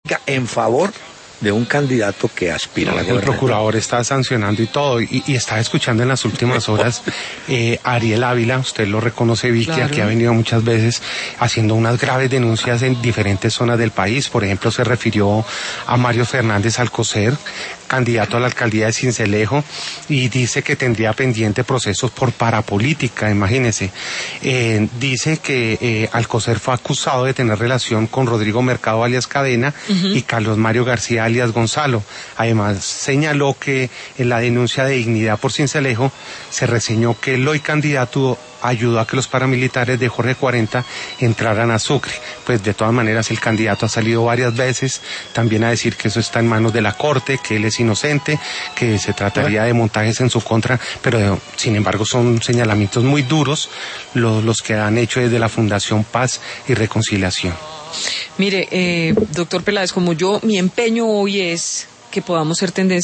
en favor de un candidato que aspira a la gobernación. El procurador está sancionando y todo, y está escuchando en las últimas horas Ariel Ávila, usted lo reconoce, Vicky, claro. Aquí ha venido muchas veces haciendo unas graves denuncias en diferentes zonas del país. Por ejemplo, se refirió a Mario Fernández Alcocer, candidato a la alcaldía de Sincelejo, y dice que tendría pendiente procesos por parapolítica, imagínese. Dice que Alcocer fue acusado de tener relación con Rodrigo Mercado alias Cadena y Carlos Mario García alias Gonzalo. Además, señaló que en la denuncia de Dignidad por Sincelejo se reseñó que el hoy candidato ayudó a que los paramilitares de Jorge 40 entraran a Sucre. Pues de todas maneras el candidato ha salido varias veces también a decir que eso está en manos de la Corte, que él es inocente, que se trataría de montajes en su contra, pero sin embargo son señalamientos muy duros los que han hecho desde la Fundación Paz y Reconciliación. Mire, doctor Peláez, como mi empeño hoy es que podamos ser tendencia